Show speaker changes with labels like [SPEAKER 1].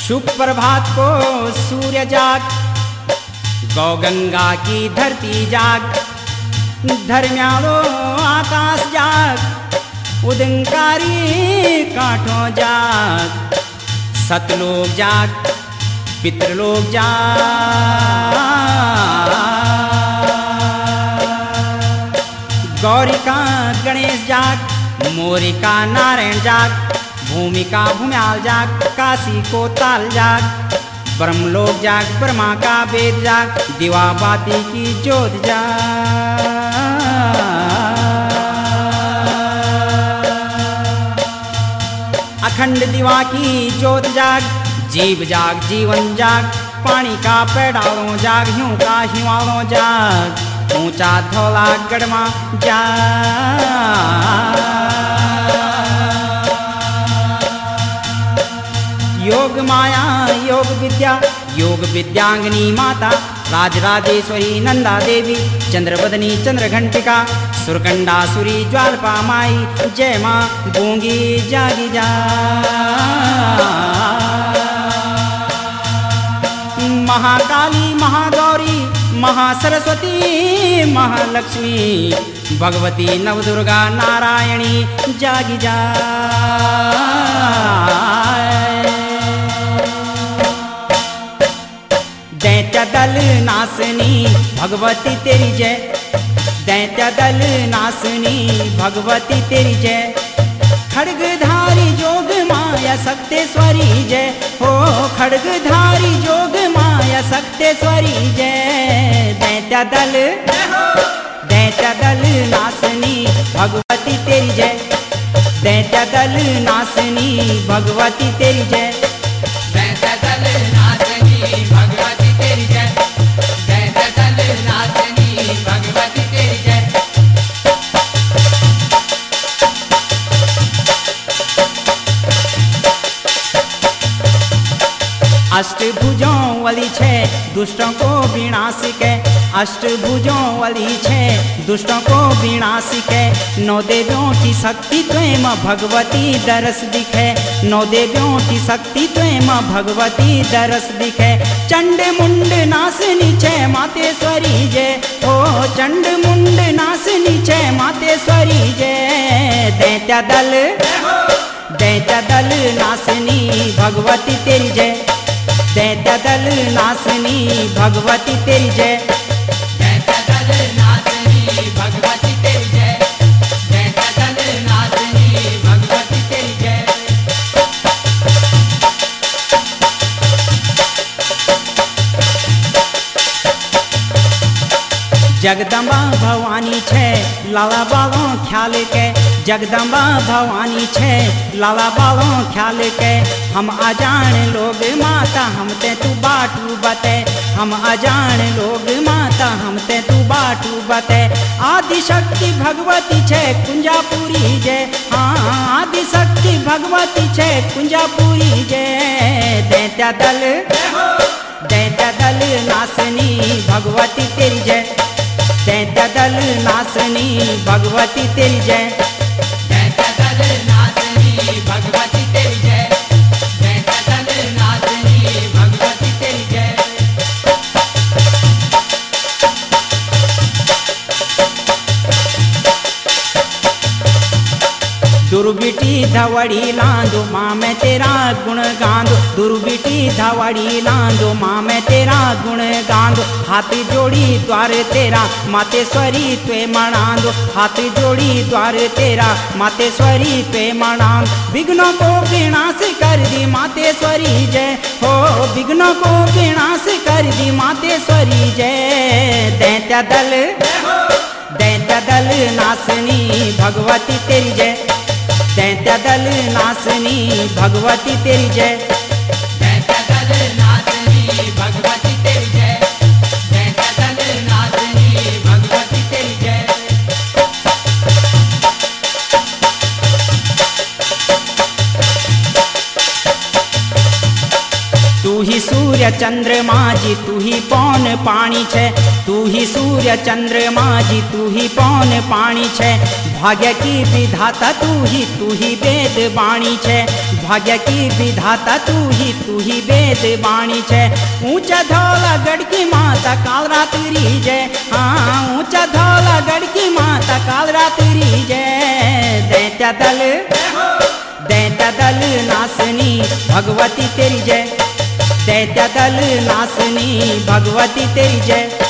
[SPEAKER 1] शुभ प्रभात को सूर्य जाग, गौ गंगा की धरती जाग, धर्म्यालो आकाश जाग, उदंकारी काठों जाग, सतलोक जाग, पितृलोक जाग, गौरी का गणेश जाग, मोरी का नारायण जाग, भूमि का भूम्याल जाग, काशी को ताल जाग, ब्रह्मलोक जाग, ब्रह्मा का वेद जाग, दिवा बाती की ज्योत जाग, अखंड दिवा की ज्योत जाग, जीव जाग, जीवन जाग, पानी का पैडालों जाग, ह्यूं का हिमालों जाग, ऊंचा धौला गढ़मा जाग, योग माया योग विद्या, योग विद्यांगनी माता, राजराजेश्वरी नंदा देवी, चंद्रवदनी चंद्रघंटिका, सुरकंडासुरी ज्वालपा माई, जय माँ गूंगी जागी जा, महाकाली महागौरी महासरस्वती महालक्ष्मी, भगवती नवदुर्गा नारायणी जागी जा, दैत्य दल नासनी भगवती तेरी जय, दैत्य दल नासनी भगवती तेरी जय, खड्गधारी जोग माया सक्तेश्वरी जय, हो खड्गधारी जोग माया सक्तेश्वरी जय, दैत्य दल नासनी भगवती तेरी जय, दैत्य दल नासनी भगवती तेरी जय,
[SPEAKER 2] दैत्य दल नासनी भगवती तेरी जय, दैत्य दल नासनी भगवती तेरी जय।
[SPEAKER 1] अष्टभुजों वाली छे दुष्टों को विनाश के, अष्टभुजों वाली छे दुष्टों को विनाश के, नौ देवियों की शक्ति त्वयं भगवती दरस दिखे, नौ देवियों की शक्ति त्वयं भगवती दरस दिखे, चंड मुंड नासनी छे मातेश्वरी जय, ओ चंड मुंड नासनी छे मातेश्वरी जय, दैत्य दल नासनी भगवती तेरी जय, दैत्य दल नासनी भगवती तेरी जय,
[SPEAKER 2] दैत्य दल नासनी भगवती तेरी जय, दैत्य दल नासनी भगवती तेरी जय।
[SPEAKER 1] जगदम्बा भवानी छे लाला बालों ख्याल के, जगदम्बा भवानी छे लाला बालों ख्याल के, हम अजान लोग माता हम ते तू बाटू बते, हम अजान लोग माता हम ते तू बाटू बते, आदि शक्ति भगवती छे कुंजापुरी जय, हाँ आदि शक्ति भगवती छे कुंजापुरी जय, दैत्य दल नासनी भगवती तेरी जय, दैत्य दल नासनी भगवती तेरी जय,
[SPEAKER 2] दैत्य दल नासनी भगवती तेरी जय, दैत्य दल नासनी भगवती तेरी जय।
[SPEAKER 1] दुर्बिटी धवड़ी लांदो माँ मैं तेरा गुण गांदो, दुर्बिटी धवड़ी लांदो माँ मैं तेरा गुण गांदो, हाथ जोड़ी द्वार तेरा मातेश्वरी त्वे मनांदो, हाथ जोड़ी द्वार तेरा मातेश्वरी त्वे मनांदो, विघ्नों को विनाश कर दी मातेश्वरी जय, हो विघ्नों को विनाश कर दी मातेश्वरी जय, दैत्य दल नासनी भगवती तेरी जय, दैत्य दल नासनी भगवती तेरी जय,
[SPEAKER 2] दैत्य दल नासनी भगवती तेरी जय, दैत्य दल नासनी भगवती तेरी जय।
[SPEAKER 1] तू ही सूर्य चंद्रमा जी तू ही पौन पानी छे, तू ही सूर्य चंद्रमा जी तू ही पौन पानी छे। भाग्य की विधाता तू ही वेद वाणी छे, भाग्य की विधाता तू ही वेद वाणी छे। ऊंचा धौला गढ़ की माता काल रात्रि जय, हाँ ऊंचा धौला गढ़ की माता काल रात्रि जय। दैत्य दल नासनी भगवती तेरी जय, दैत्य दल नासनी भगवती तेरी जय।